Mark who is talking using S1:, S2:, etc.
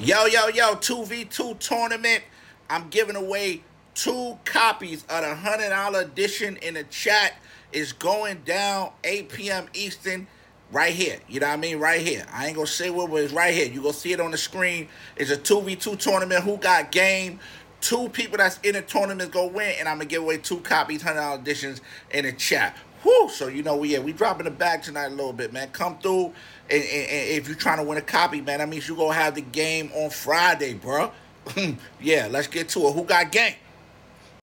S1: Yo, 2v2 tournament. I'm giving away two copies of the $100 edition in the chat. It's going down 8 p.m. Eastern right here. You know what I mean? Right here. I ain't gonna say what, but it's right here. You gonna see it on the screen. It's a 2v2 tournament. Who got game? Two people that's in the tournament go win, and I'm gonna give away two copies, $100 editions in the chat. Whew, so we dropping the bag tonight a little bit, man. Come through, and if you're trying to win a copy, man, that means you gonna have the game on Friday, bro. Yeah, let's get to it. Who got game?